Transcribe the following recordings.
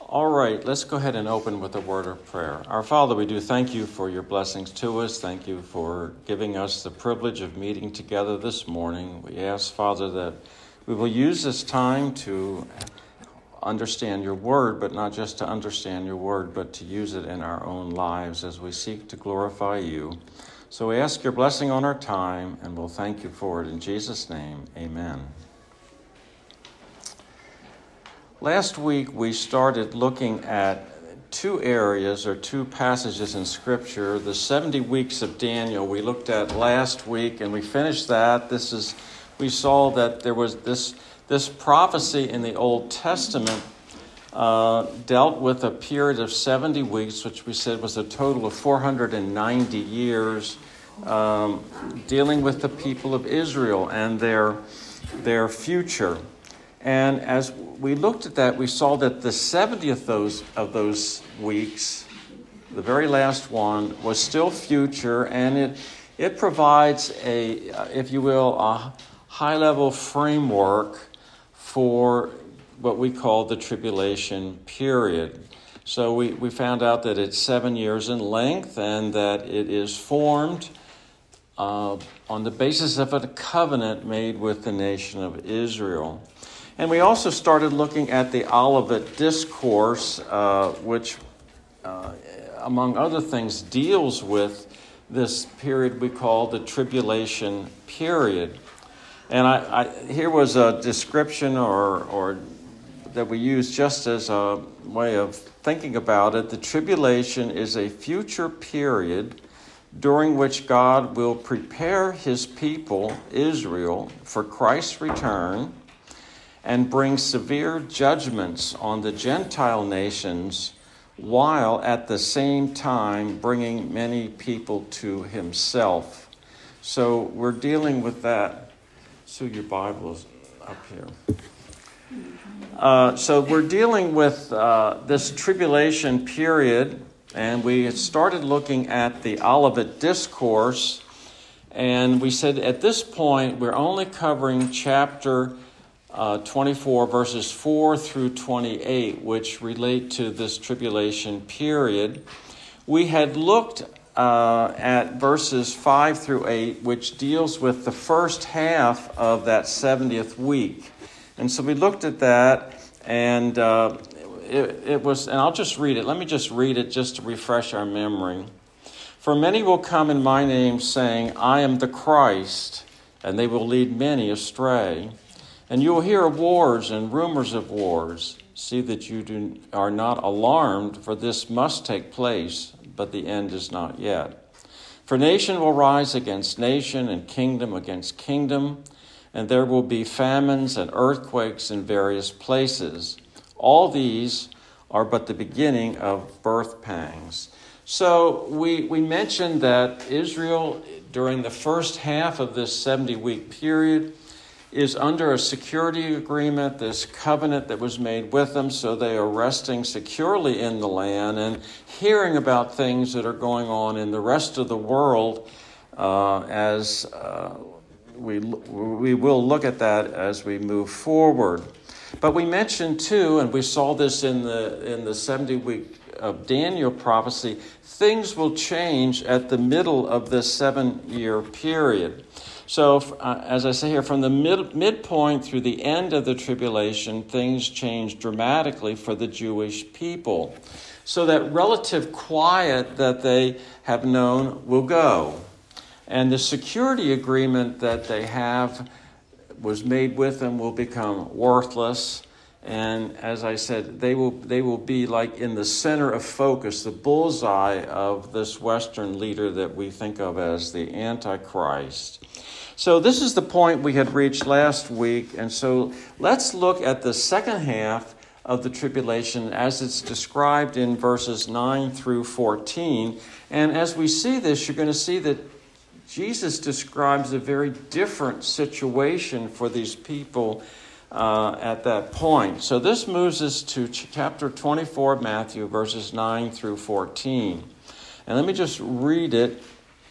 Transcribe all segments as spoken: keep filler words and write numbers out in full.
All right, let's go ahead and open with a word of prayer. Our Father, we do thank you for your blessings to us. Thank you for giving us the privilege of meeting together this morning. We ask, Father, that we will use this time to understand your word, but not just to understand your word, but to use it in our own lives as we seek to glorify you. So we ask your blessing on our time, and we'll thank you for it. In Jesus' name, amen. Last week, we started looking at two areas or two passages in Scripture. The seventy weeks of Daniel we looked at last week, and we finished that. This is, we saw that there was this, this prophecy in the Old Testament uh, dealt with a period of seventy weeks, which we said was a total of four hundred ninety years, um, dealing with the people of Israel and their, their future. And as we looked at that, we saw that the seventieth of those, of those weeks, the very last one, was still future, and it it provides a, if you will, a high-level framework for what we call the tribulation period. So we, we found out that it's seven years in length, and that it is formed uh, on the basis of a covenant made with the nation of Israel. And we also started looking at the Olivet Discourse, uh, which, uh, among other things, deals with this period we call the tribulation period. And I, I, here was a description or, or that we use just as a way of thinking about it. The tribulation is a future period during which God will prepare his people, Israel, for Christ's return, and bring severe judgments on the Gentile nations, while at the same time bringing many people to himself. So we're dealing with that. So your Bible is up here. Uh, so we're dealing with uh, this tribulation period, and we had started looking at the Olivet Discourse, and we said at this point we're only covering chapter Uh, twenty-four, verses four through twenty-eight, which relate to this tribulation period. We had looked uh, at verses five through eight, which deals with the first half of that seventieth week. And so we looked at that, and uh, it, it was, and I'll just read it. Let me just read it just to refresh our memory. For many will come in my name, saying, I am the Christ, and they will lead many astray. And you will hear of wars and rumors of wars. See that you do, are not alarmed, for this must take place, but the end is not yet. For nation will rise against nation, and kingdom against kingdom, and there will be famines and earthquakes in various places. All these are but the beginning of birth pangs. So we, we mentioned that Israel, during the first half of this seventy-week period, is under a security agreement, this covenant that was made with them, so they are resting securely in the land and hearing about things that are going on in the rest of the world uh, as uh, we we will look at that as we move forward. But we mentioned too, and we saw this in the in the seventy week of Daniel prophecy, things will change at the middle of this seven-year period. So, uh, as I say here, from the mid, midpoint through the end of the tribulation, things change dramatically for the Jewish people. So that relative quiet that they have known will go. And the security agreement that they have was made with them will become worthless. And as I said, they will they will be like in the center of focus, the bullseye of this Western leader that we think of as the Antichrist. So this is the point we had reached last week. And so let's look at the second half of the tribulation as it's described in verses nine through fourteen. And as we see this, you're going to see that Jesus describes a very different situation for these people uh, at that point. So this moves us to ch- chapter twenty-four of Matthew, verses nine through fourteen. And let me just read it.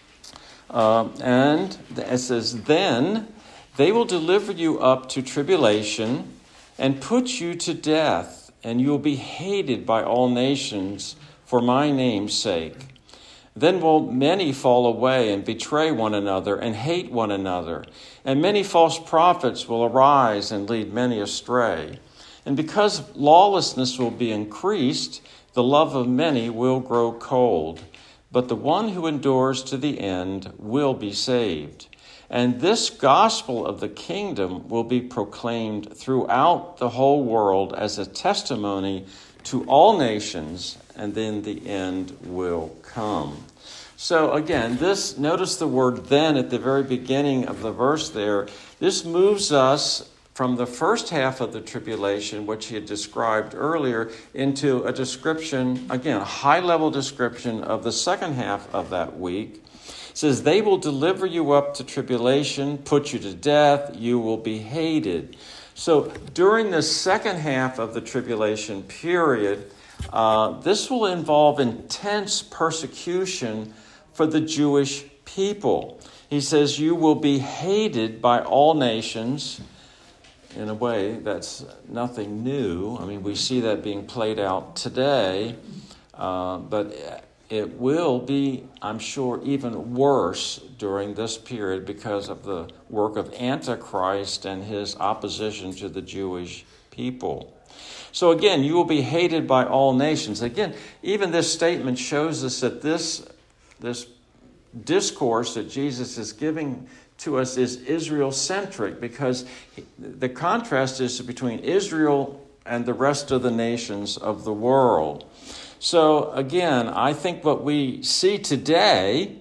Uh, and it says, Then they will deliver you up to tribulation and put you to death, and you will be hated by all nations for my name's sake. Then will many fall away and betray one another and hate one another. And many false prophets will arise and lead many astray. And because lawlessness will be increased, the love of many will grow cold. But the one who endures to the end will be saved. And this gospel of the kingdom will be proclaimed throughout the whole world as a testimony to all nations, and then the end will come. So again, this, notice the word then at the very beginning of the verse there. This moves us from the first half of the tribulation, which he had described earlier, into a description, again, a high-level description of the second half of that week. It says, they will deliver you up to tribulation, put you to death, you will be hated. So during the second half of the tribulation period, uh, this will involve intense persecution for the Jewish people. He says, you will be hated by all nations. In a way, that's nothing new. I mean, we see that being played out today, uh, but it will be, I'm sure, even worse during this period because of the work of Antichrist and his opposition to the Jewish people. So again, you will be hated by all nations. Again, even this statement shows us that this, this discourse that Jesus is giving to us is Israel-centric, because the contrast is between Israel and the rest of the nations of the world. So again, I think what we see today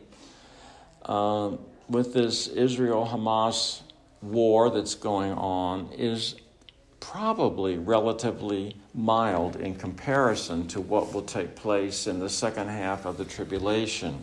uh, with this Israel-Hamas war that's going on is probably relatively mild in comparison to what will take place in the second half of the tribulation.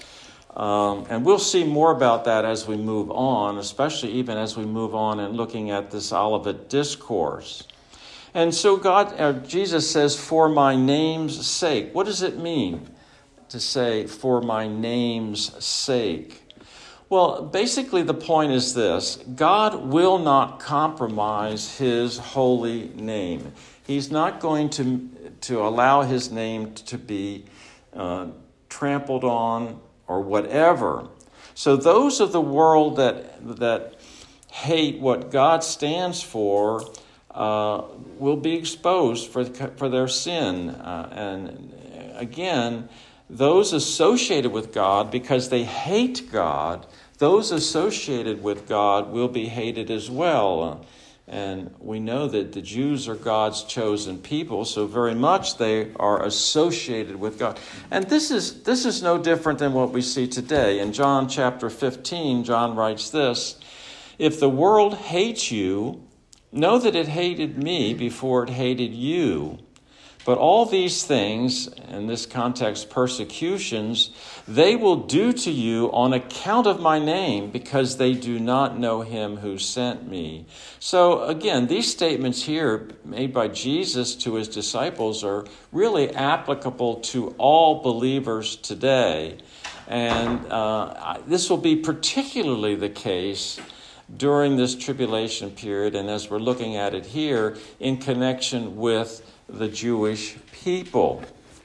Um, and we'll see more about that as we move on, especially even as we move on and looking at this Olivet Discourse. And so God, uh, Jesus says, for my name's sake. What does it mean to say, for my name's sake? Well, basically the point is this. God will not compromise his holy name. He's not going to, to allow his name to be uh, trampled on or whatever. So those of the world that that hate what God stands for uh, will be exposed for for their sin. Uh, and again, those associated with God, because they hate God, those associated with God will be hated as well. Uh, And we know that the Jews are God's chosen people, so very much they are associated with God. And this is this is no different than what we see today. In John chapter fifteen, John writes this, if the world hates you, know that it hated me before it hated you. But all these things, in this context, persecutions, they will do to you on account of my name, because they do not know him who sent me. So again, these statements here made by Jesus to his disciples are really applicable to all believers today. And uh, this will be particularly the case during this tribulation period, and as we're looking at it here, in connection with the Jewish people.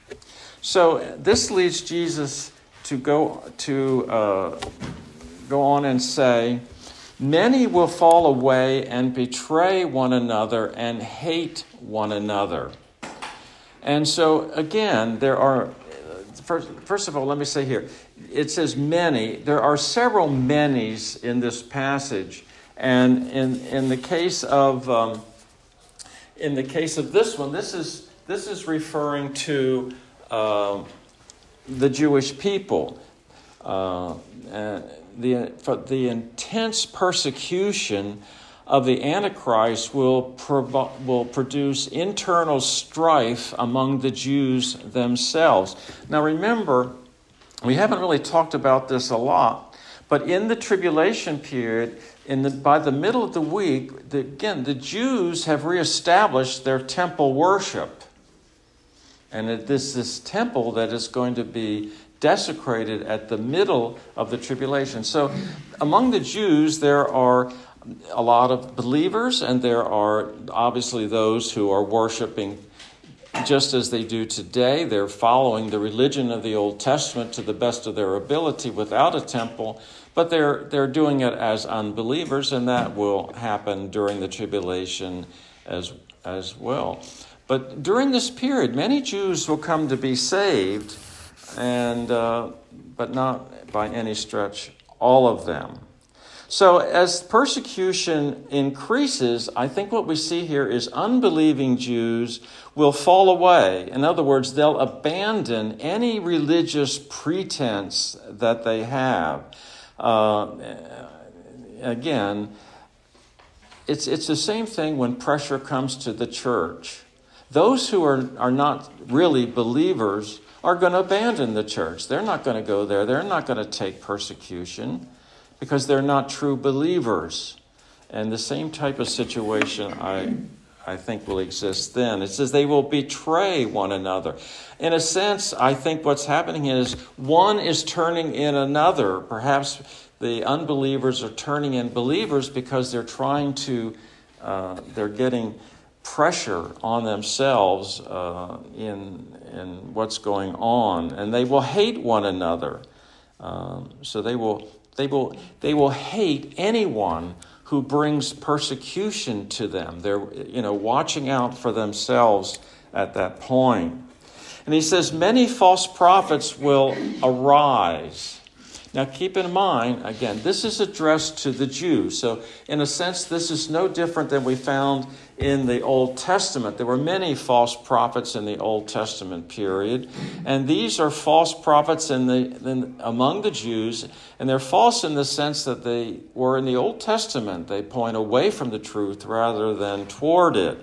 So this leads Jesus to go to uh, go on and say, many will fall away and betray one another and hate one another. And so again, there are, first, first of all, let me say here, it says many. There are several manys in this passage. And in, in the case of um, In the case of this one, this is this is referring to uh, the Jewish people. Uh, and the for the intense persecution of the Antichrist will provo- will produce internal strife among the Jews themselves. Now, remember, we haven't really talked about this a lot, but in the tribulation period, In the, by the middle of the week, the, again, the Jews have reestablished their temple worship. And it is this temple that is going to be desecrated at the middle of the tribulation. So among the Jews, there are a lot of believers, and there are obviously those who are worshiping just as they do today. They're following the religion of the Old Testament to the best of their ability without a temple, but they're they're doing it as unbelievers, and that will happen during the tribulation as as well. But during this period, many Jews will come to be saved, and uh, but not by any stretch all of them. So as persecution increases, I think what we see here is unbelieving Jews will fall away. In other words, they'll abandon any religious pretense that they have. Uh, again, it's it's the same thing when pressure comes to the church. Those who are, are not really believers are going to abandon the church. They're not going to go there. They're not going to take persecution because they're not true believers. And the same type of situation I I think will exist then. It says they will betray one another. In a sense, I think what's happening is one is turning in another. Perhaps the unbelievers are turning in believers because they're trying to, uh, they're getting pressure on themselves uh, in in what's going on, and they will hate one another. Um, so they will they will they will hate anyone who brings persecution to them. They're, you know, watching out for themselves at that point. And he says, many false prophets will arise. Now keep in mind, again, this is addressed to the Jews. So in a sense, this is no different than we found in the Old Testament. There were many false prophets in the Old Testament period. And these are false prophets in the in, among the Jews. And they're false in the sense that they were in the Old Testament. They point away from the truth rather than toward it.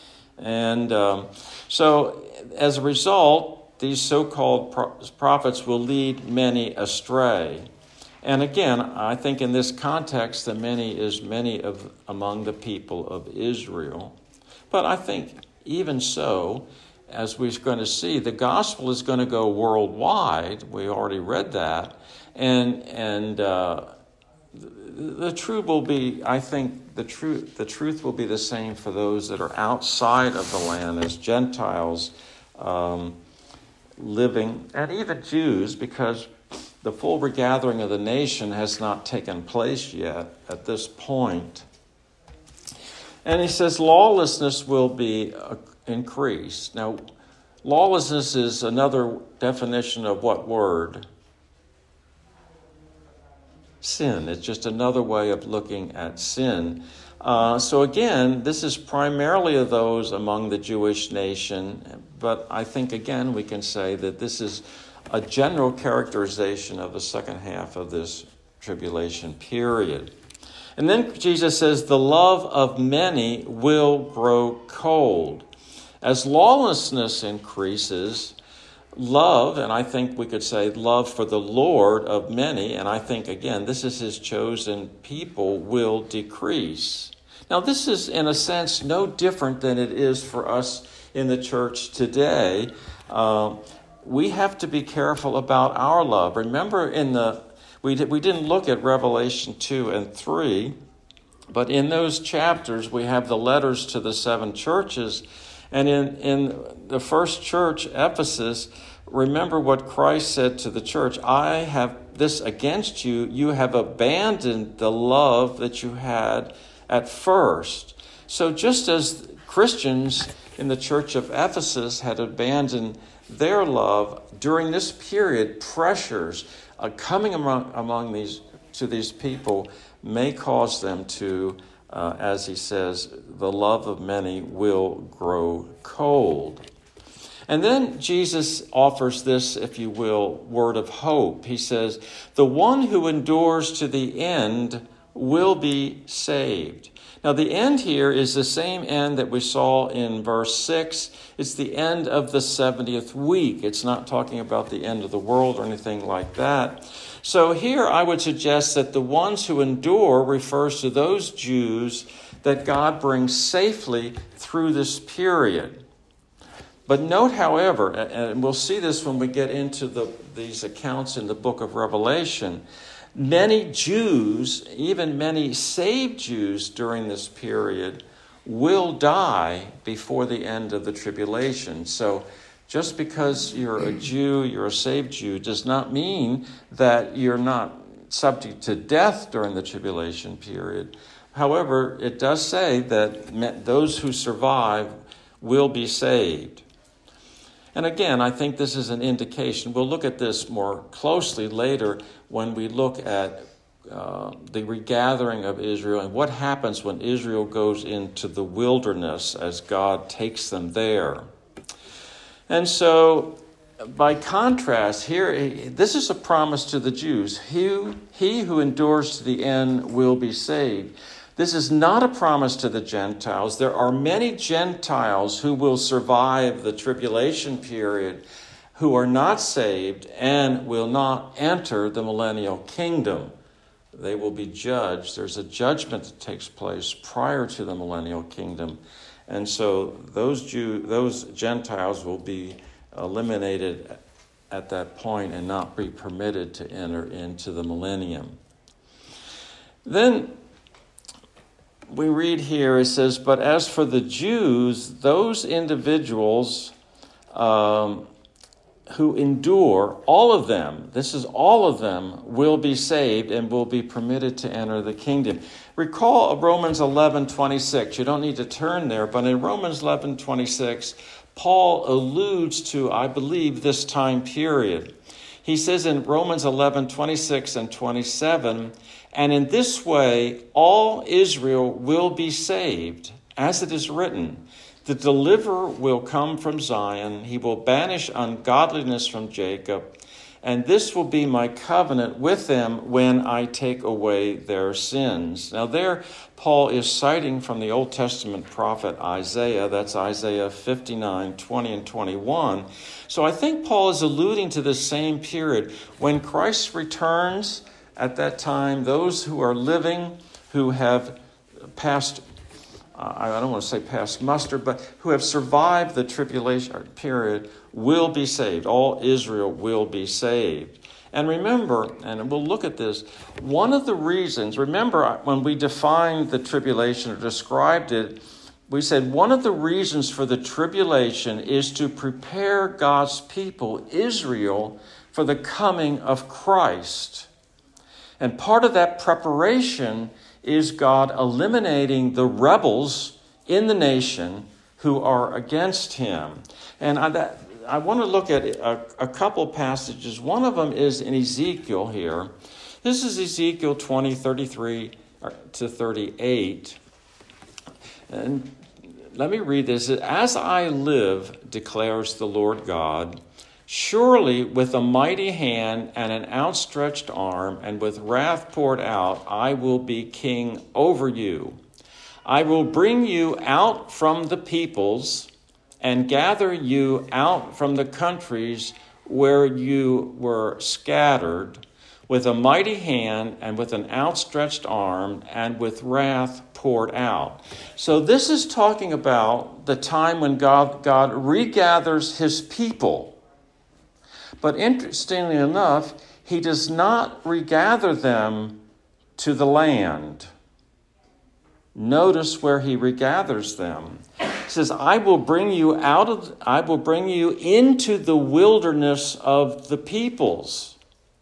And um, so as a result, these so-called pro- prophets will lead many astray. And again, I think in this context, the many is many of among the people of Israel. But I think even so, as we're going to see, the gospel is going to go worldwide. We already read that. And and uh, the, the truth will be, I think, the truth, the truth will be the same for those that are outside of the land as Gentiles um, living, and even Jews, because the full regathering of the nation has not taken place yet at this point. And he says lawlessness will be uh, increased. Now, lawlessness is another definition of what word? Sin. It's just another way of looking at sin. Uh, so again, this is primarily of those among the Jewish nation, but I think again we can say that this is a general characterization of the second half of this tribulation period. And then Jesus says, the love of many will grow cold. As lawlessness increases, love, and I think we could say love for the Lord of many, and I think, again, this is his chosen people, will decrease. Now, this is, in a sense, no different than it is for us in the church today. Uh, we have to be careful about our love. Remember, in the we did, we didn't look at Revelation two and three, but in those chapters we have the letters to the seven churches. And in, in the first church, Ephesus, remember what Christ said to the church, I have this against you, you have abandoned the love that you had at first. So just as Christians in the church of Ephesus had abandoned their love, during this period, pressures uh, coming among, among these to these people may cause them to, uh, as he says, the love of many will grow cold. And then Jesus offers this, if you will, word of hope. He says, the one who endures to the end will be saved. Now, the end here is the same end that we saw in verse six. It's the end of the seventieth week. It's not talking about the end of the world or anything like that. So here I would suggest that the ones who endure refers to those Jews that God brings safely through this period. But note, however, and we'll see this when we get into the, these accounts in the book of Revelation, many Jews, even many saved Jews during this period, will die before the end of the tribulation. So just because you're a Jew, you're a saved Jew, does not mean that you're not subject to death during the tribulation period. However, it does say that those who survive will be saved. And again, I think this is an indication. We'll look at this more closely later when we look at uh, the regathering of Israel and what happens when Israel goes into the wilderness as God takes them there. And so, by contrast, here, this is a promise to the Jews. He, he who endures to the end will be saved. This is not a promise to the Gentiles. There are many Gentiles who will survive the tribulation period who are not saved and will not enter the millennial kingdom. They will be judged. There's a judgment that takes place prior to the millennial kingdom. And so those Jew, those Gentiles will be eliminated at that point and not be permitted to enter into the millennium. Then we read here, it says, but as for the Jews, those individuals um, who endure, all of them, this is all of them, will be saved and will be permitted to enter the kingdom. Recall Romans eleven twenty-six. You don't need to turn there, but in Romans eleven twenty-six, Paul alludes to, I believe, this time period. He says in Romans eleven twenty-six and twenty-seven, and in this way all Israel will be saved, as it is written, the deliverer will come from Zion, he will banish ungodliness from Jacob, and this will be my covenant with them when I take away their sins. Now there, Paul is citing from the Old Testament prophet Isaiah. That's Isaiah fifty-nine, twenty and twenty-one. So I think Paul is alluding to the same period. When Christ returns at that time, those who are living, who have passed, uh, I don't want to say passed muster, but who have survived the tribulation period will be saved. All Israel will be saved. And remember, and we'll look at this, one of the reasons, remember when we defined the tribulation or described it, we said one of the reasons for the tribulation is to prepare God's people, Israel, for the coming of Christ. And part of that preparation is God eliminating the rebels in the nation who are against him. And I, that, I want to look at a, a couple passages. One of them is in Ezekiel here. This is Ezekiel twenty, thirty-three to thirty-eight. And let me read this. As I live, declares the Lord God, surely with a mighty hand and an outstretched arm and with wrath poured out, I will be king over you. I will bring you out from the peoples and gather you out from the countries where you were scattered, with a mighty hand and with an outstretched arm and with wrath poured out. So this is talking about the time when God, God regathers his people. But interestingly enough, he does not regather them to the land. Notice where he regathers them. He says, I will bring you out of, I will bring you into the wilderness of the peoples.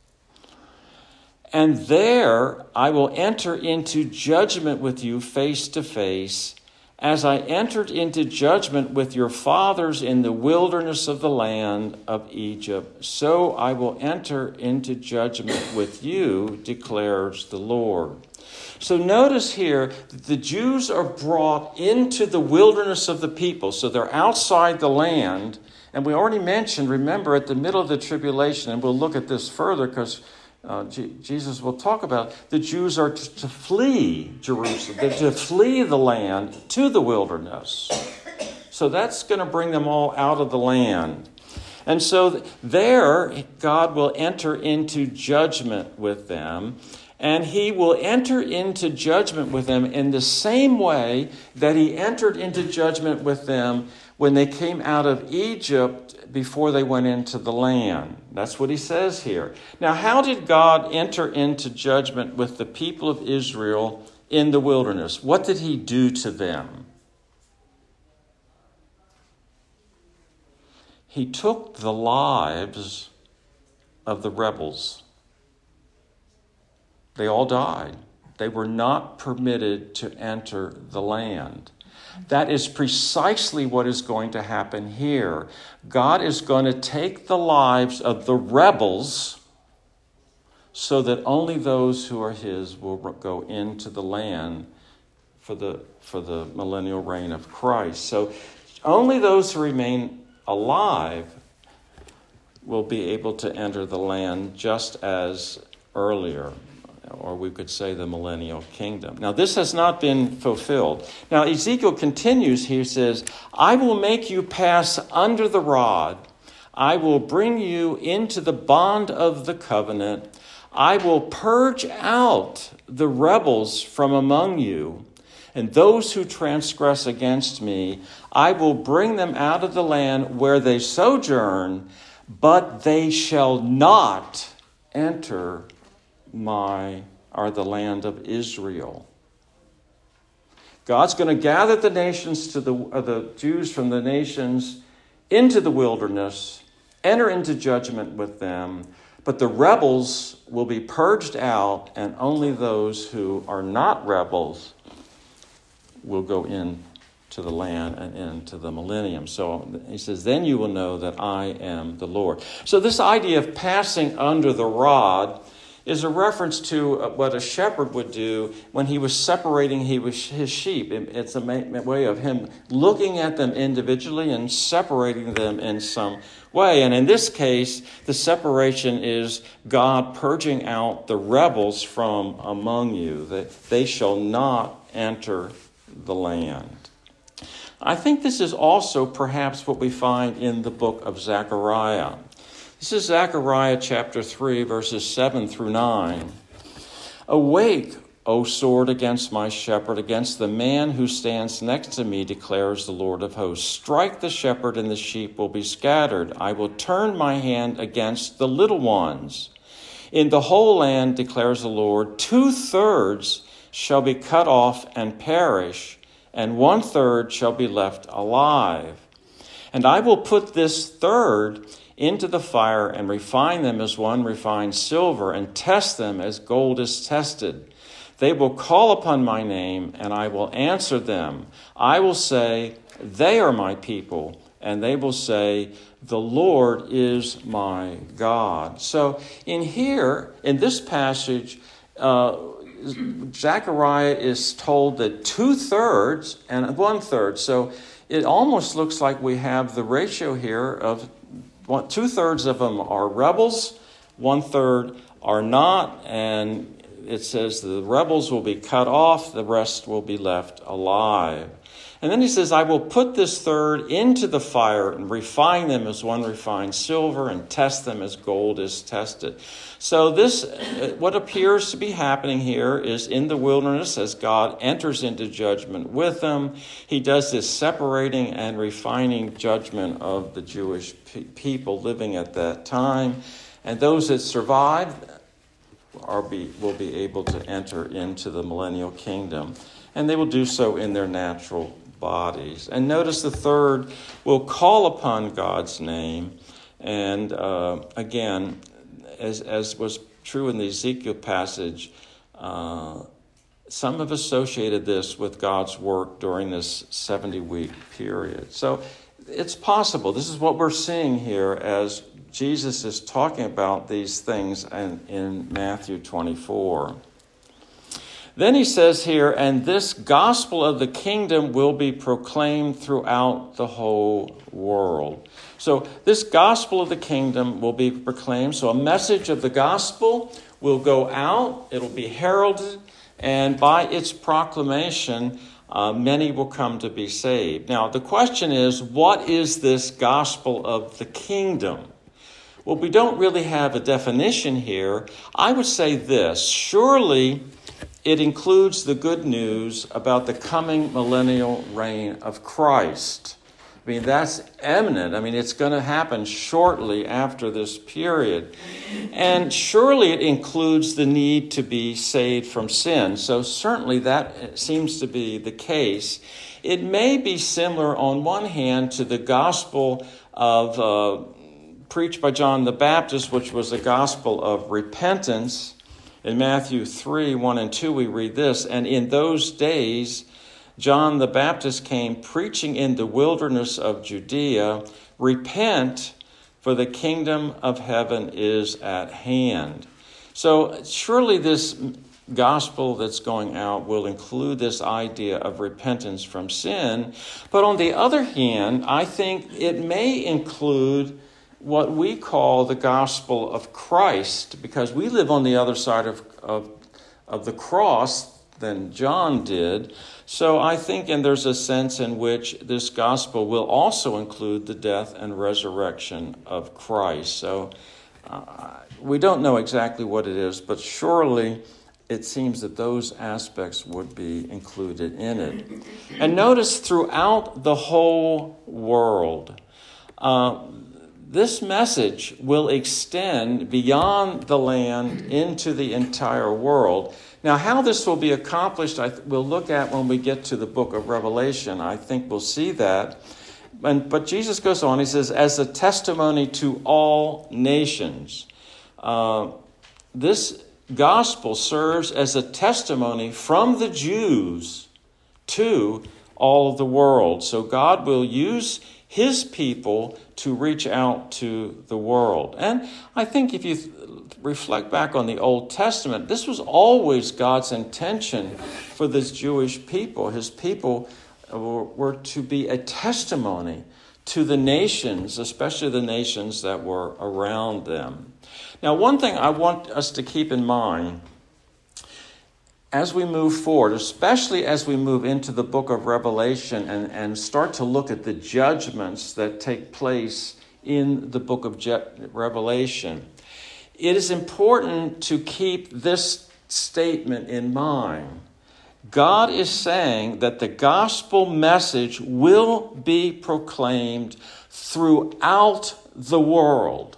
And there I will enter into judgment with you face to face, as I entered into judgment with your fathers in the wilderness of the land of Egypt. So I will enter into judgment with you, declares the Lord. So notice here that the Jews are brought into the wilderness of the people. So they're outside the land. And we already mentioned, remember, at the middle of the tribulation, and we'll look at this further because uh, G- Jesus will talk about it, the Jews are to, to flee Jerusalem, They're to flee the land to the wilderness. So that's going to bring them all out of the land. And so there, God will enter into judgment with them. And he will enter into judgment with them in the same way that he entered into judgment with them when they came out of Egypt before they went into the land. That's what he says here. Now, how did God enter into judgment with the people of Israel in the wilderness? What did he do to them? he took the lives of the rebels. They all died. They were not permitted to enter the land. That is precisely what is going to happen here. God is going to take the lives of the rebels so that only those who are his will go into the land for the, for the millennial reign of Christ. So only those who remain alive will be able to enter the land just as earlier, or we could say the millennial kingdom. Now, this has not been fulfilled. Now, Ezekiel continues, he says, I will make you pass under the rod. I will bring you into the bond of the covenant. I will purge out the rebels from among you, and those who transgress against me, I will bring them out of the land where they sojourn, but they shall not enter my or the land of Israel. God's going to gather the nations to the uh, the Jews from the nations into the wilderness, enter into judgment with them, but the rebels will be purged out, and only those who are not rebels will go in to the land and into the millennium. So he says, then you will know that I am the Lord. So this idea of passing under the rod is a reference to what a shepherd would do when he was separating his sheep. It's a way of him looking at them individually and separating them in some way. And in this case, the separation is God purging out the rebels from among you, that they shall not enter the land. I think this is also perhaps what we find in the book of Zechariah. This is Zechariah chapter three, verses seven through nine. Awake, O sword, against my shepherd, against the man who stands next to me, declares the Lord of hosts. Strike the shepherd, and the sheep will be scattered. I will turn my hand against the little ones. In the whole land, declares the Lord, two-thirds shall be cut off and perish, and one-third shall be left alive. And I will put this third into the fire and refine them as one refines silver, and test them as gold is tested. They will call upon my name, and I will answer them. I will say, they are my people, and they will say, the Lord is my God. So in here, in this passage, uh, Zechariah is told that two-thirds and one-third. So it almost looks like we have the ratio here of one, two-thirds of them are rebels, one-third are not, and it says the rebels will be cut off, the rest will be left alive. And then he says, I will put this third into the fire and refine them as one refines silver and test them as gold is tested. So this, what appears to be happening here is in the wilderness as God enters into judgment with them, he does this separating and refining judgment of the Jewish pe- people living at that time. And those that survive are be, will be able to enter into the millennial kingdom. And they will do so in their natural bodies. And notice the third will call upon God's name. And uh, again, as, as was true in the Ezekiel passage, uh, some have associated this with God's work during this seventy-week period. So it's possible. This is what we're seeing here as Jesus is talking about these things in, in Matthew twenty-four. Then he says here, and this gospel of the kingdom will be proclaimed throughout the whole world. So this gospel of the kingdom will be proclaimed. So a message of the gospel will go out. It'll be heralded. And by its proclamation, uh, many will come to be saved. Now, the question is, what is this gospel of the kingdom? Well, we don't really have a definition here. I would say this. Surely it includes the good news about the coming millennial reign of Christ. I mean, that's imminent. I mean, it's going to happen shortly after this period. And surely it includes the need to be saved from sin. So certainly that seems to be the case. It may be similar on one hand to the gospel of uh, preached by John the Baptist, which was the gospel of repentance. In Matthew three, one and two, we read this, "And in those days John the Baptist came preaching in the wilderness of Judea, 'Repent, for the kingdom of heaven is at hand.'" So surely this gospel that's going out will include this idea of repentance from sin. But on the other hand, I think it may include what we call the gospel of Christ, because we live on the other side of, of, of the cross than John did. So I think, and there's a sense in which this gospel will also include the death and resurrection of Christ. So uh, we don't know exactly what it is, but surely it seems that those aspects would be included in it. And notice throughout the whole world, uh, this message will extend beyond the land into the entire world. Now, how this will be accomplished, I th- we'll look at when we get to the book of Revelation. I think we'll see that. And, but Jesus goes on, he says, "As a testimony to all nations." Uh, this gospel serves as a testimony from the Jews to all the world. So God will use his people to reach out to the world. And I think if you th- reflect back on the Old Testament, this was always God's intention for this Jewish people. His people were, were to be a testimony to the nations, especially the nations that were around them. Now, one thing I want us to keep in mind as we move forward, especially as we move into the book of Revelation and, and start to look at the judgments that take place in the book of Je- Revelation, it is important to keep this statement in mind. God is saying that the gospel message will be proclaimed throughout the world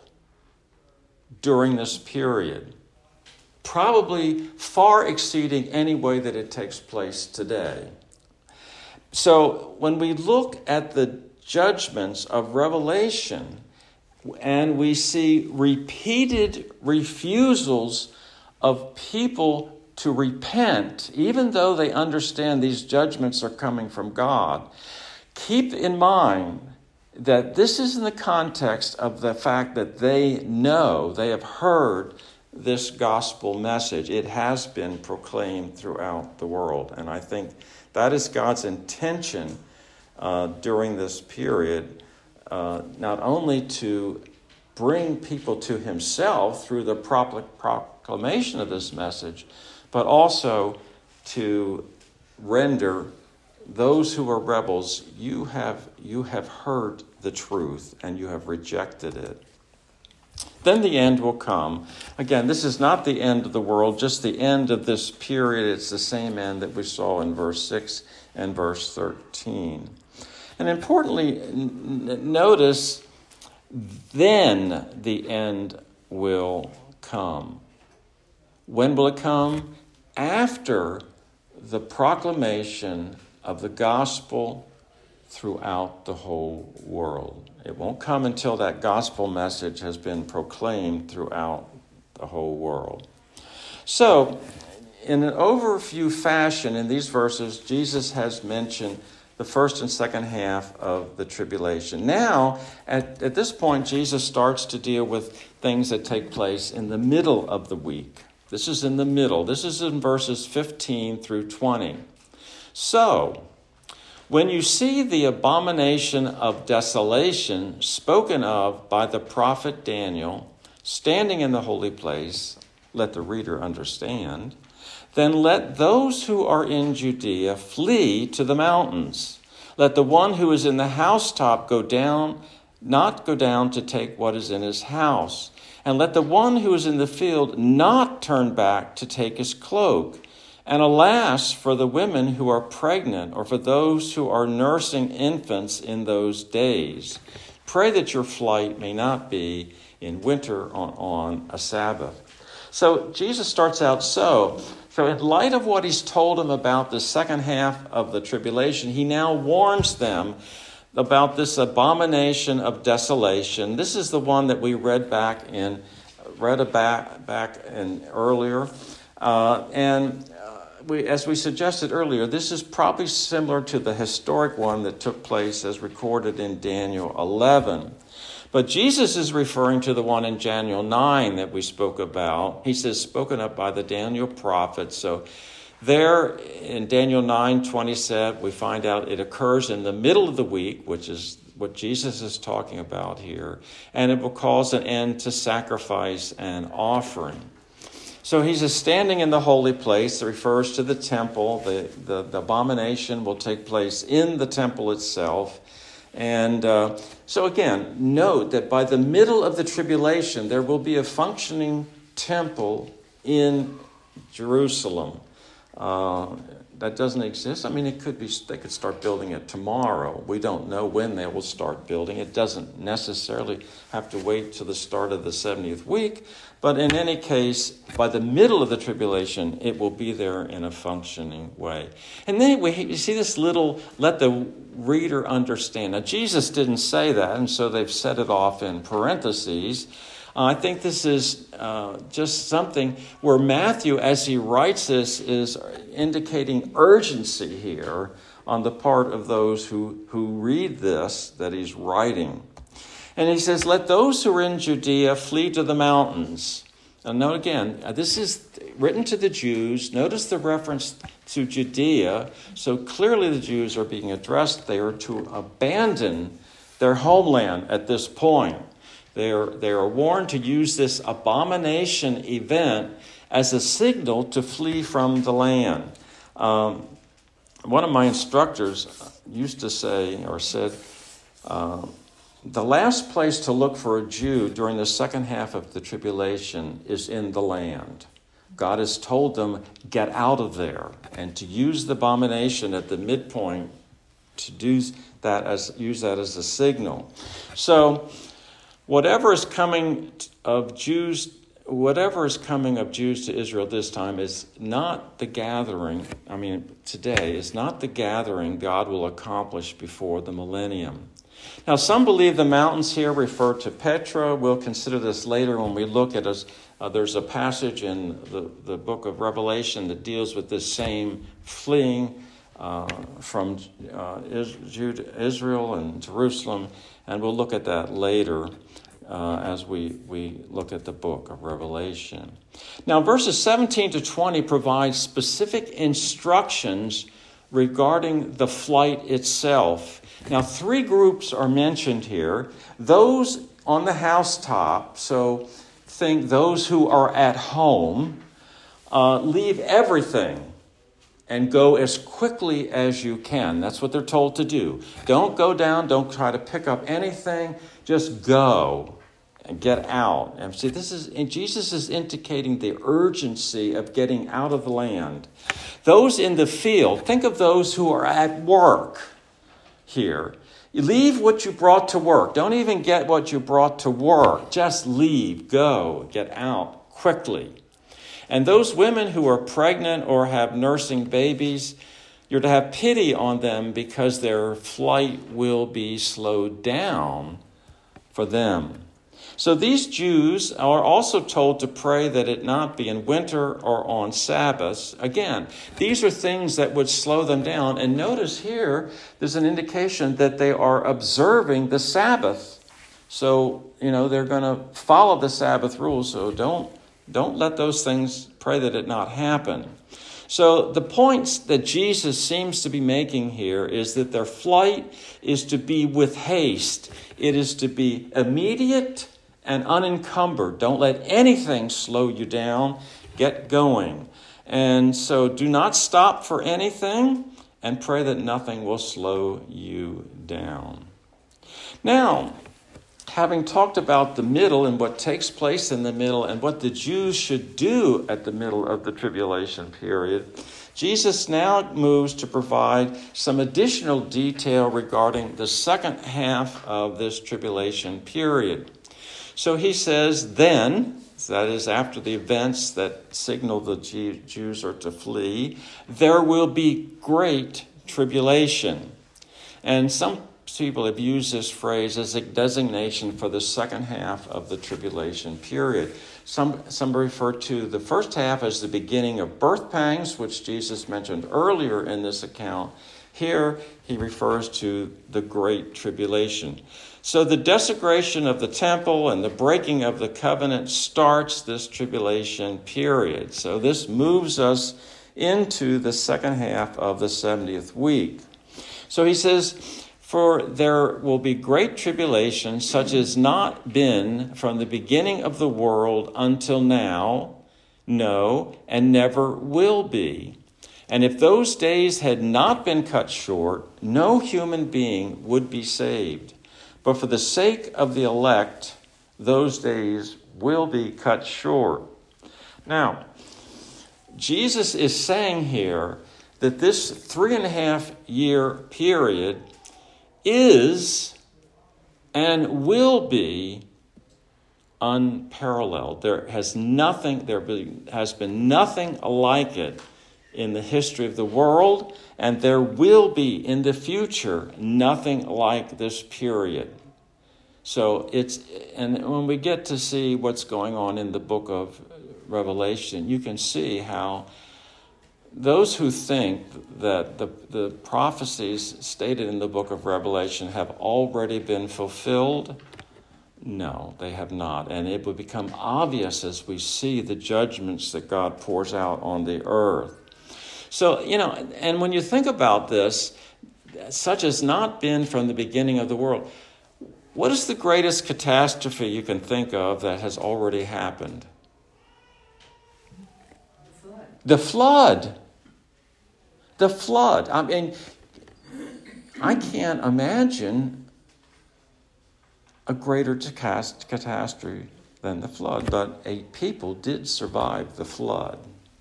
during this period, probably far exceeding any way that it takes place today. So when we look at the judgments of Revelation and we see repeated refusals of people to repent, even though they understand these judgments are coming from God, keep in mind that this is in the context of the fact that they know, they have heard this gospel message. It has been proclaimed throughout the world. And I think that is God's intention uh, during this period, uh, not only to bring people to himself through the proclamation of this message, but also to render those who are rebels, you have you have heard the truth and you have rejected it. Then the end will come. Again, this is not the end of the world, just the end of this period. It's the same end that we saw in verse six and verse thirteen. And importantly, n- notice, then the end will come. When will it come? After the proclamation of the gospel throughout the whole world. It won't come until that gospel message has been proclaimed throughout the whole world. So, in an overview fashion in these verses, Jesus has mentioned the first and second half of the tribulation. Now, at, at this point, Jesus starts to deal with things that take place in the middle of the week. This is in the middle. This is in verses fifteen through twenty. So, when you see the abomination of desolation spoken of by the prophet Daniel standing in the holy place, let the reader understand, then let those who are in Judea flee to the mountains. Let the one who is in the housetop go down, not go down to take what is in his house. And let the one who is in the field not turn back to take his cloak. And alas, for the women who are pregnant, or for those who are nursing infants in those days. Pray that your flight may not be in winter on, on a Sabbath. So Jesus starts out so. So in light of what he's told them about the second half of the tribulation, he now warns them about this abomination of desolation. This is the one that we read back in, read back, back in earlier. Uh, and uh, we, as we suggested earlier, this is probably similar to the historic one that took place as recorded in Daniel eleven. But Jesus is referring to the one in Daniel nine that we spoke about. He says, spoken up by the Daniel prophet. So there in Daniel nine twenty-seven, we find out it occurs in the middle of the week, which is what Jesus is talking about here. And it will cause an end to sacrifice and offering. So he's standing in the holy place. It refers to the temple. The, the, the abomination will take place in the temple itself. And uh, so again, note that by the middle of the tribulation, there will be a functioning temple in Jerusalem. Uh, that doesn't exist. I mean, it could be, they could start building it tomorrow. We don't know when they will start building. It doesn't necessarily have to wait till the start of the seventieth week. But in any case, by the middle of the tribulation, it will be there in a functioning way. And then we you see this little, let the reader understand. Now, Jesus didn't say that, and so they've set it off in parentheses. Uh, I think this is uh, just something where Matthew, as he writes this, is indicating urgency here on the part of those who, who read this that he's writing. And he says, let those who are in Judea flee to the mountains. Now, note again, this is written to the Jews. Notice the reference to Judea. So clearly the Jews are being addressed there to abandon their homeland at this point. They are, they are warned to use this abomination event as a signal to flee from the land. Um, one of my instructors used to say, or said, uh, the last place to look for a Jew during the second half of the tribulation is in the land. God has told them, get out of there, and to use the abomination at the midpoint, to do that as use that as a signal. So, whatever is coming of Jews, whatever is coming of Jews to Israel this time is not the gathering. I mean, today is not the gathering God will accomplish before the millennium. Now, some believe the mountains here refer to Petra. We'll consider this later when we look at us. Uh, there's a passage in the, the book of Revelation that deals with this same fleeing uh, from uh, Israel and Jerusalem, and we'll look at that later uh, as we, we look at the book of Revelation. Now, verses seventeen to twenty provide specific instructions regarding the flight itself. Now, three groups are mentioned here. Those on the housetop, so think those who are at home, uh, leave everything and go as quickly as you can. That's what they're told to do. Don't go down. Don't try to pick up anything. Just go and get out. And see, this is, and Jesus is indicating the urgency of getting out of the land. Those in the field, think of those who are at work here. You leave what you brought to work. Don't even get what you brought to work. Just leave, go, get out quickly. And those women who are pregnant or have nursing babies, you're to have pity on them because their flight will be slowed down for them. So these Jews are also told to pray that it not be in winter or on Sabbaths. Again, these are things that would slow them down. And notice here, there's an indication that they are observing the Sabbath. So, you know, they're going to follow the Sabbath rules. So don't, don't let those things, pray that it not happen. So the points that Jesus seems to be making here is that their flight is to be with haste. It is to be immediate and unencumbered. Don't let anything slow you down. Get going. And so do not stop for anything and pray that nothing will slow you down. Now, having talked about the middle and what takes place in the middle and what the Jews should do at the middle of the tribulation period, Jesus now moves to provide some additional detail regarding the second half of this tribulation period. So he says, then, that is after the events that signal the Jews are to flee, there will be great tribulation. And some people have used this phrase as a designation for the second half of the tribulation period. Some, some refer to the first half as the beginning of birth pangs, which Jesus mentioned earlier in this account. Here, he refers to the Great Tribulation. So the desecration of the temple and the breaking of the covenant starts this tribulation period. So this moves us into the second half of the seventieth week. So he says, for there will be great tribulation, such as not been from the beginning of the world until now, no, and never will be. And if those days had not been cut short, no human being would be saved. But for the sake of the elect, those days will be cut short. Now, Jesus is saying here that this three and a half year period is and will be unparalleled. There has nothing, there has been nothing like it in the history of the world, and there will be in the future nothing like this period. So it's, and when we get to see what's going on in the book of Revelation, you can see how those who think that the, the prophecies stated in the book of Revelation have already been fulfilled, no, they have not. And it will become obvious as we see the judgments that God pours out on the earth. So, you know, and when you think about this, such has not been from the beginning of the world. What is the greatest catastrophe you can think of that has already happened? The flood. The flood. The flood. I mean, I can't imagine a greater catastrophe than the flood, but a people did survive the flood.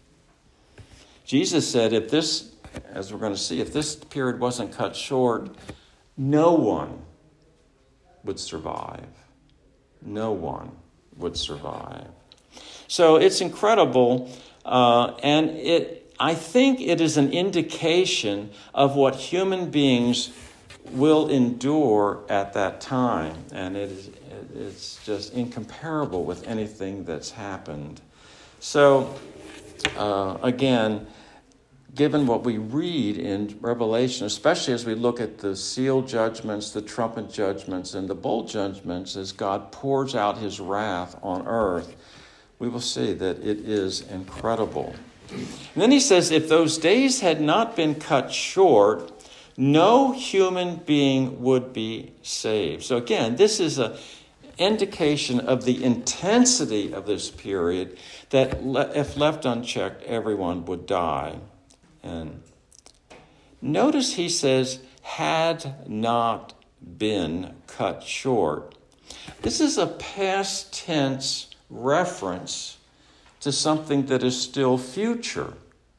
Jesus said, if this, as we're going to see, if this period wasn't cut short, no one would survive. No one would survive. So it's incredible, uh, and it, I think it is an indication of what human beings will endure at that time, and it is, it's just incomparable with anything that's happened. So, uh, again, given what we read in Revelation, especially as we look at the seal judgments, the trumpet judgments, and the bowl judgments, as God pours out his wrath on earth, we will see that it is incredible. And then he says, if those days had not been cut short, no human being would be saved. So again, this is an indication of the intensity of this period, that if left unchecked, everyone would die. And notice he says, had not been cut short. This is a past tense reference to something that is still future.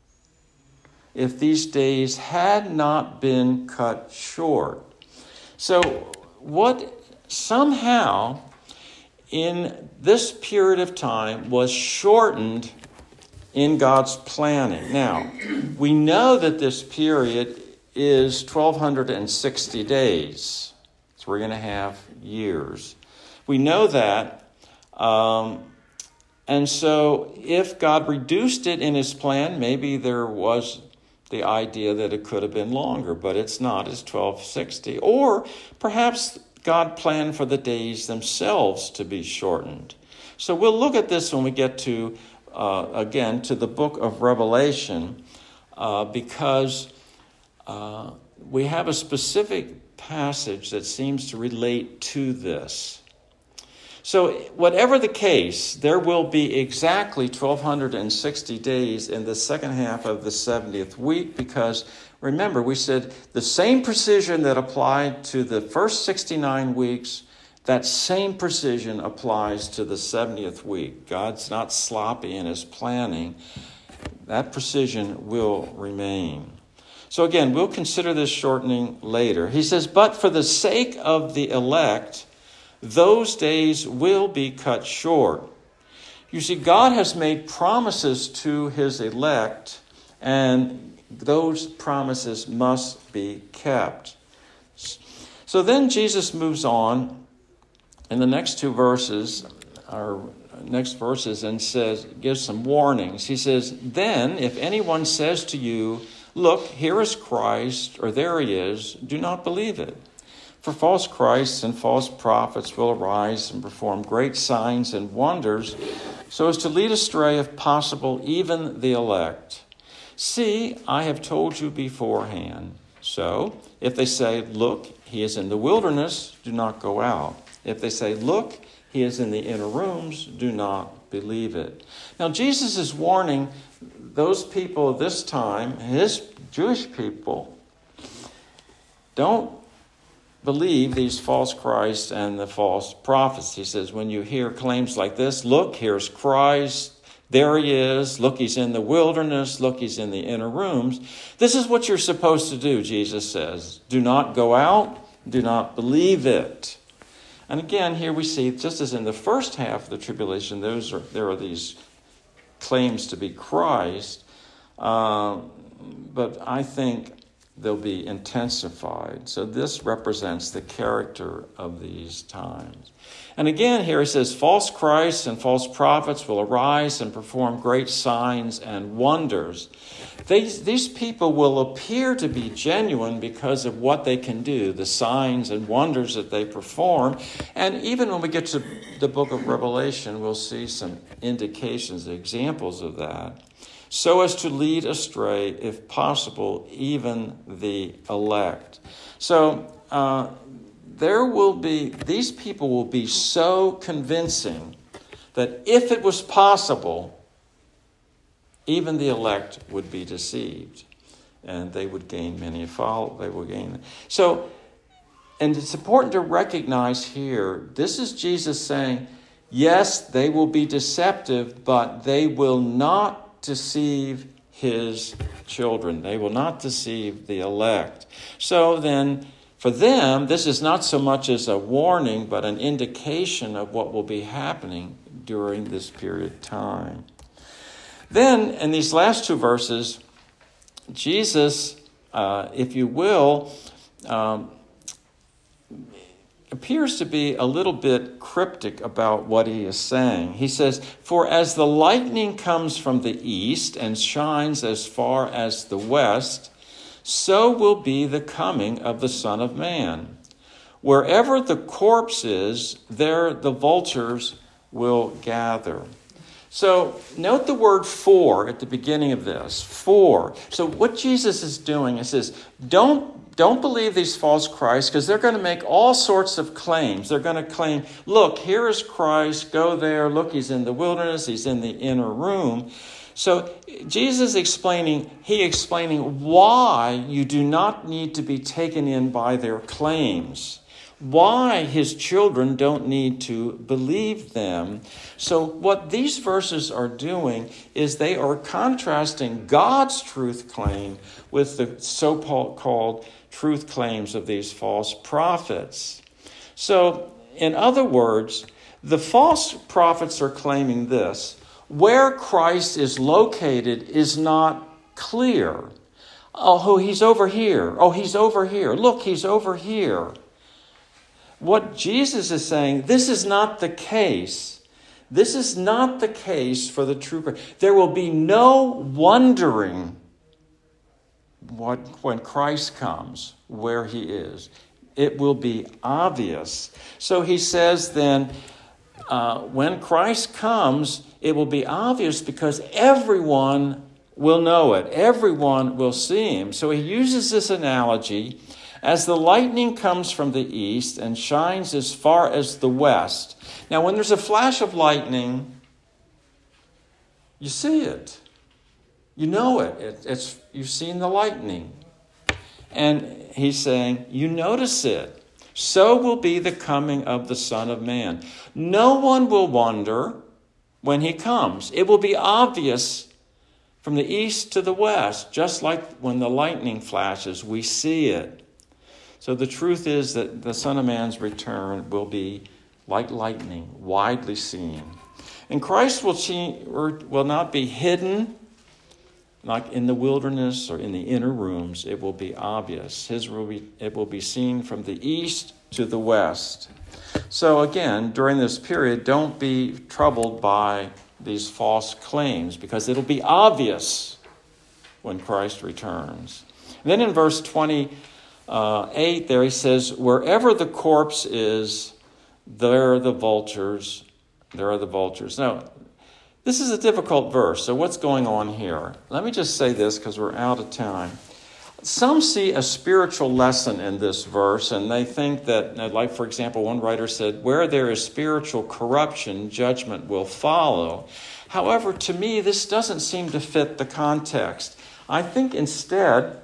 If these days had not been cut short. So what somehow in this period of time was shortened in God's planning. Now, we know that this period is twelve sixty days, three and a half years. We know that. Um, and so if God reduced it in his plan, maybe there was the idea that it could have been longer, but it's not. It's twelve sixty. Or perhaps God planned for the days themselves to be shortened. So we'll look at this when we get to Uh, again, to the book of Revelation, uh, because uh, we have a specific passage that seems to relate to this. So whatever the case, there will be exactly twelve sixty days in the second half of the seventieth week, because remember, we said the same precision that applied to the first sixty-nine weeks, that same precision applies to the seventieth week. God's not sloppy in his planning. That precision will remain. So again, we'll consider this shortening later. He says, but for the sake of the elect, those days will be cut short. You see, God has made promises to his elect, and those promises must be kept. So then Jesus moves on in the next two verses, or next verses, and says, gives some warnings. He says, then if anyone says to you, look, here is Christ, or there he is, do not believe it. For false Christs and false prophets will arise and perform great signs and wonders, so as to lead astray, if possible, even the elect. See, I have told you beforehand. So, if they say, look, he is in the wilderness, do not go out. If they say, look, he is in the inner rooms, do not believe it. Now, Jesus is warning those people of this time, his Jewish people, don't believe these false Christs and the false prophets. He says, when you hear claims like this, look, here's Christ, there he is, look, he's in the wilderness, look, he's in the inner rooms. This is what you're supposed to do, Jesus says. Do not go out, do not believe it. And again, here we see, just as in the first half of the tribulation, those are, there are these claims to be Christ, uh, but I think they'll be intensified. So this represents the character of these times. And again, here he says, false Christs and false prophets will arise and perform great signs and wonders. These, these people will appear to be genuine because of what they can do, the signs and wonders that they perform. And even when we get to the book of Revelation, we'll see some indications, examples of that, so as to lead astray, if possible, even the elect. So uh, there will be, these people will be so convincing that if it was possible, even the elect would be deceived, and they would gain many follow. They will gain. So, and it's important to recognize here, this is Jesus saying, yes, they will be deceptive, but they will not deceive his children. They will not deceive the elect. So then, for them, this is not so much as a warning, but an indication of what will be happening during this period of time. Then, in these last two verses, Jesus, uh, if you will, um, appears to be a little bit cryptic about what he is saying. He says, for as the lightning comes from the east and shines as far as the west, so will be the coming of the Son of Man. Wherever the corpse is, there the vultures will gather. So note the word for at the beginning of this. For. So what Jesus is doing is says, don't Don't believe these false Christs, because they're going to make all sorts of claims. They're going to claim, look, here is Christ, go there, look, he's in the wilderness, he's in the inner room. So Jesus explaining, he explaining why you do not need to be taken in by their claims, why his children don't need to believe them. So what these verses are doing is they are contrasting God's truth claim with the so-called truth claims of these false prophets. So, in other words, the false prophets are claiming this: where Christ is located is not clear. Oh, he's over here. Oh, he's over here. Look, he's over here. What Jesus is saying, this is not the case. This is not the case for the true Christ. There will be no wondering what, when Christ comes, where he is. It will be obvious. So he says then, uh, when Christ comes, it will be obvious because everyone will know it. Everyone will see him. So he uses this analogy: as the lightning comes from the east and shines as far as the west. Now, when there's a flash of lightning, you see it. You know it. it it's you've seen the lightning. And he's saying, you notice it. So will be the coming of the Son of Man. No one will wonder when he comes. It will be obvious from the east to the west, just like when the lightning flashes, we see it. So the truth is that the Son of Man's return will be like lightning, widely seen. And Christ will, see, will not be hidden like in the wilderness or in the inner rooms. It will be obvious. His will be, it will be seen from the east to the west. So again, during this period, don't be troubled by these false claims, because it'll be obvious when Christ returns. And then in verse twenty-eight there he says, wherever the corpse is, there are the vultures. There are the vultures. Now, this is a difficult verse. So what's going on here? Let me just say this because we're out of time. Some see a spiritual lesson in this verse, and they think that, like, for example, one writer said, where there is spiritual corruption, judgment will follow. However, to me, this doesn't seem to fit the context. I think instead,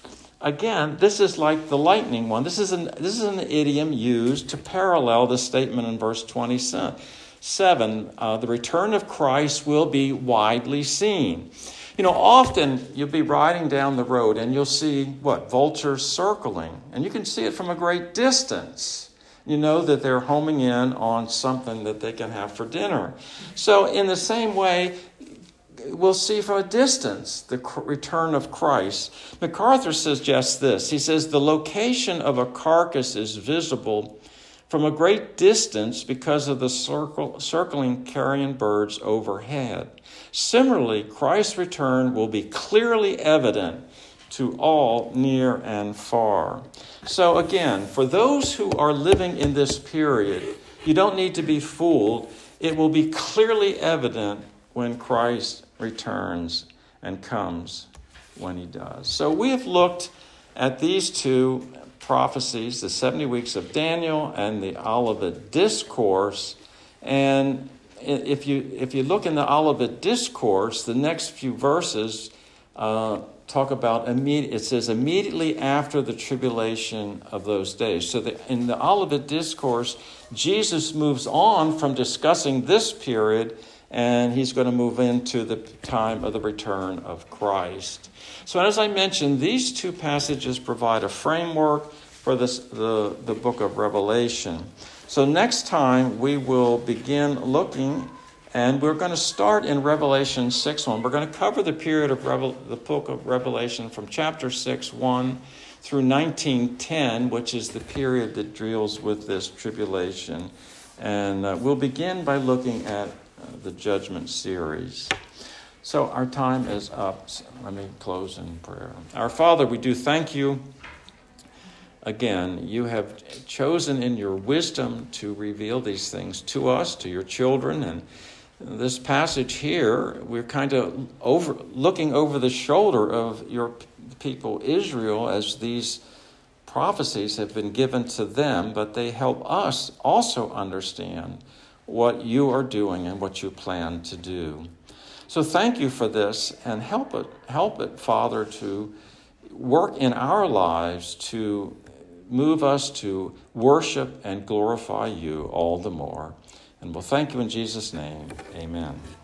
again, this is like the lightning one. This is an, this is an idiom used to parallel the statement in verse twenty-seven. Uh, the return of Christ will be widely seen. You know, often you'll be riding down the road and you'll see, what, vultures circling. And you can see it from a great distance. You know that they're homing in on something that they can have for dinner. So in the same way, we'll see from a distance the return of Christ. MacArthur suggests this. He says, the location of a carcass is visible from a great distance because of the circle, circling carrion birds overhead. Similarly, Christ's return will be clearly evident to all near and far. So again, for those who are living in this period, you don't need to be fooled. It will be clearly evident when Christ returns and comes when he does. So we have looked at these two prophecies, the seventy weeks of Daniel and the Olivet Discourse. And if you if you look in the Olivet Discourse, the next few verses uh, talk about, immediate, it says, immediately after the tribulation of those days. So the, in the Olivet Discourse, Jesus moves on from discussing this period, and he's going to move into the time of the return of Christ. So as I mentioned, these two passages provide a framework for this, the, the book of Revelation. So next time we will begin looking, and we're going to start in Revelation six one. We're going to cover the period of Revel, the book of Revelation from chapter six one through nineteen ten, which is the period that deals with this tribulation. And uh, we'll begin by looking at uh, the judgment series. So our time is up. So let me close in prayer. Our Father, we do thank you. Again, you have chosen in your wisdom to reveal these things to us, to your children. And this passage here, we're kind of over looking over the shoulder of your people Israel as these prophecies have been given to them, but they help us also understand what you are doing and what you plan to do. So thank you for this, and help it, help it, Father, to work in our lives to move us to worship and glorify you all the more. And we'll thank you in Jesus' name. Amen.